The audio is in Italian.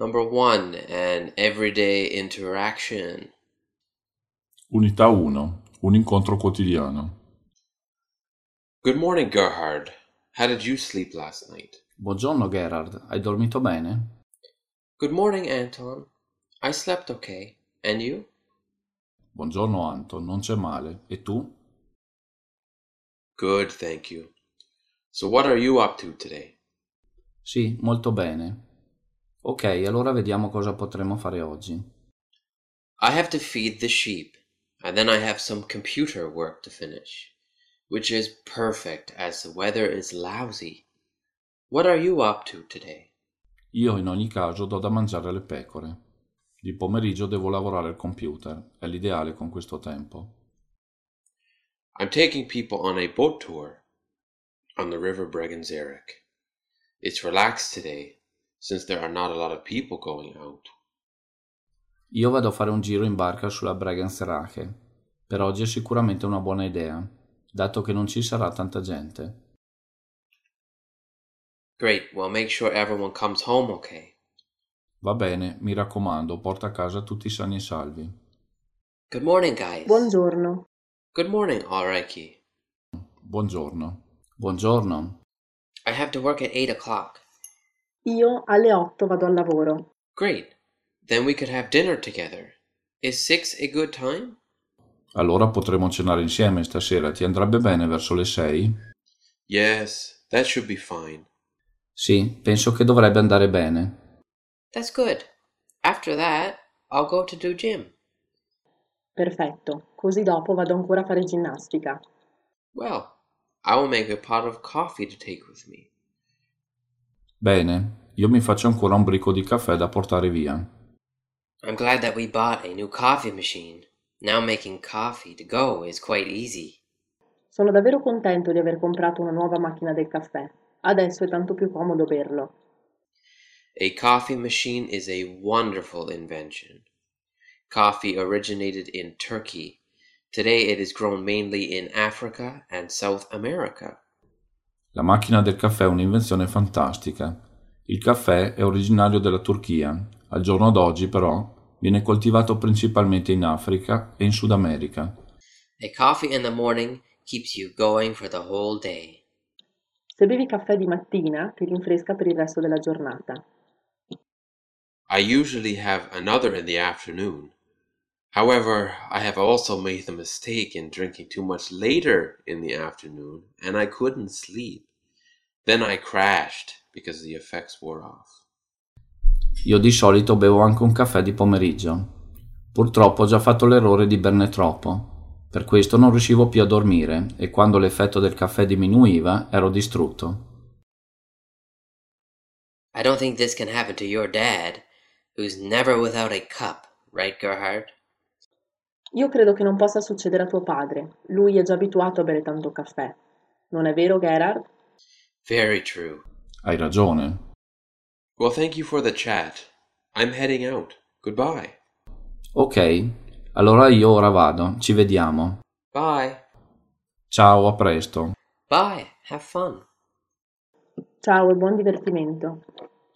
Number 1, an everyday interaction. Unità 1. Un incontro quotidiano. Good morning, Gerhard. How did you sleep last night? Buongiorno Gerhard, hai dormito bene? Good morning, Anton. I slept okay. And you? Buongiorno Anton, non c'è male. E tu? Good, thank you. So what are you up to today? Sì, molto bene. Ok, allora vediamo cosa potremo fare oggi. I have to feed the sheep, and then I have some computer work to finish, which is perfect as the weather is lousy. What are you up to today? Io in ogni caso do da mangiare alle pecore. Di pomeriggio devo lavorare al computer. È l'ideale con questo tempo. I'm taking people on a boat tour on the River Bregenzerich. It's relaxed today, since there are not a lot of people going out. Io vado a fare un giro in barca sulla Bregenzerach. Per oggi è sicuramente una buona idea, dato che non ci sarà tanta gente. Great, well make sure everyone comes home okay. Va bene, mi raccomando, porta a casa tutti sani e salvi. Good morning, guys. Buongiorno. Good morning, Alreiki. Buongiorno. Buongiorno. I have to work at 8 o'clock. Io alle 8 vado al lavoro. Great, then we could have dinner together. Is 6 a good time? Allora potremo cenare insieme stasera. Ti andrebbe bene verso le 6? Yes, that should be fine. Sì, penso che dovrebbe andare bene. That's good. After that, I'll go to do gym. Perfetto, così dopo vado ancora a fare ginnastica. Well, I will make a pot of coffee to take with me. Bene, io mi faccio ancora un bricco di caffè da portare via. I'm glad that we bought a new coffee machine. Now making coffee to go is quite easy. Sono davvero contento di aver comprato una nuova macchina del caffè. Adesso è tanto più comodo berlo. A coffee machine is a wonderful invention. Coffee originated in Turkey. Today it is grown mainly in Africa and South America. La macchina del caffè è un'invenzione fantastica. Il caffè è originario della Turchia. Al giorno d'oggi, però, viene coltivato principalmente in Africa e in Sud America. A coffee in the morning keeps you going for the whole day. Se bevi caffè di mattina, ti rinfresca per il resto della giornata. I usually have another in the afternoon. However, I have also made the mistake in drinking too much later in the afternoon, and I couldn't sleep. Then I crashed because the effects wore off. Io di solito bevo anche un caffè di pomeriggio. Purtroppo ho già fatto l'errore di berne troppo. Per questo non riuscivo più a dormire e quando l'effetto del caffè diminuiva ero distrutto. I don't think this can happen to your dad, who's never without a cup, right, Gerhard? Io credo che non possa succedere a tuo padre. Lui è già abituato a bere tanto caffè. Non è vero, Gerhard? Very true. Hai ragione. Well, thank you for the chat. I'm heading out. Goodbye. Ok, allora io ora vado. Ci vediamo. Bye. Ciao, a presto. Bye. Have fun. Ciao e buon divertimento.